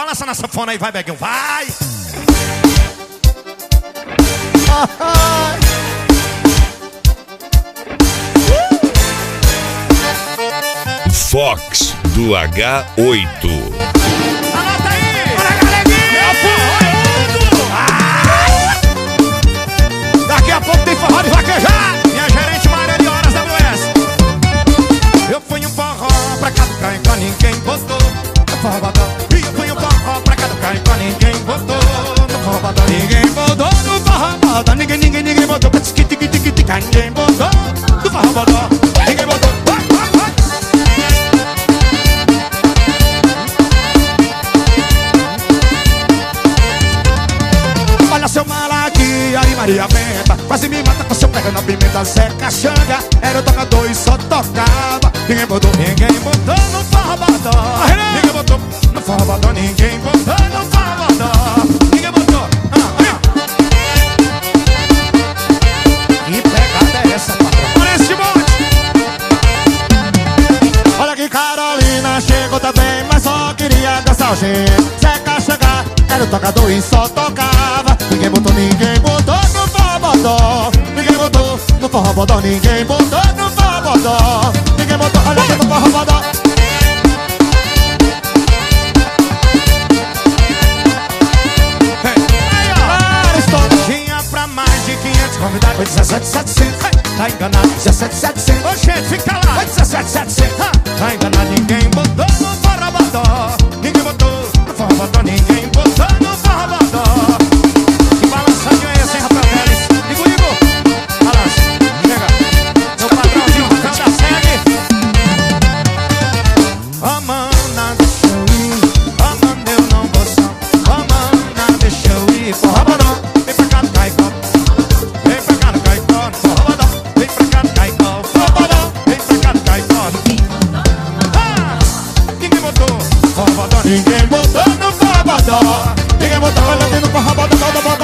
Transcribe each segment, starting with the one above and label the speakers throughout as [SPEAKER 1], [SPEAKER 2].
[SPEAKER 1] balança na sanfona aí, vai, Beguinho, vai!
[SPEAKER 2] Fox do H8.
[SPEAKER 1] Anota aí!
[SPEAKER 3] Olha, galeguinha!
[SPEAKER 1] Daqui a pouco tem forró de vaquejar! Minha gerente Maria de Horas WS. Eu fui um forró pra cá do Caicó, ninguém botou no forró badó. E eu fui um forró pra cá do Caicó, ninguém botou no forró badó. Ninguém botou no forró badó. Ninguém botou. Ninguém botou no forró badó. Ninguém botou. Olha seu malaguia e Maria Benta, quase me mata com seu pega na pimenta. Zé Caxanga era o tocador e só tocava. Ninguém botou no forró badó. Ninguém botou no forró badó. Ninguém botou no forró badó. Ninguém botou. Que pegada é essa, patrão? Olha esse monte. Olha que Carolina chegou também, mas só queria gastar o jeito. Zé Caxanga era o tocador e só tocava. Ninguém botou no forró badó. Ninguém botou no forró badó. Ninguém botou no forró badó. Ninguém botou, olha aqui no forró badó. Tinha pra mais de 500 convidados. Foi 17,700. Tá enganado, 17,700. Ô gente, fica lá. Foi 17,700. Tá enganado, ninguém botou no forró badó. Ninguém botou no forró badó. Ninguém botou no forró badó. Que balançadinho é esse, hein, Rafael Teles? Igor, balança, chega. Meu patrãozinho, Rafael da Segue. Ó, mana, deixa eu ir. Ó, mana, eu não vou só. Ó, mana, deixa eu ir. Forró badó. Vem pra cá no Caicó. Vem pra cá no Caicó, no forró badó. Vem pra cá no Caicó, forró badó. Vem pra cá no Caicó, no ninguém botou forró badó. Ninguém botou no forró badó. Ninguém botou, olha aqui no forró badó.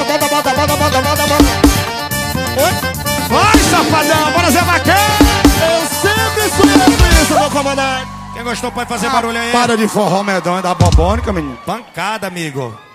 [SPEAKER 1] Oi? Vai, safadão, bora Zé Vaqueiro.
[SPEAKER 3] Eu sempre sonhei com isso, meu comandante.
[SPEAKER 1] Quem gostou pode fazer barulho aí.
[SPEAKER 3] Para de forró medonho da bobônica, menino.
[SPEAKER 1] Pancada, amigo.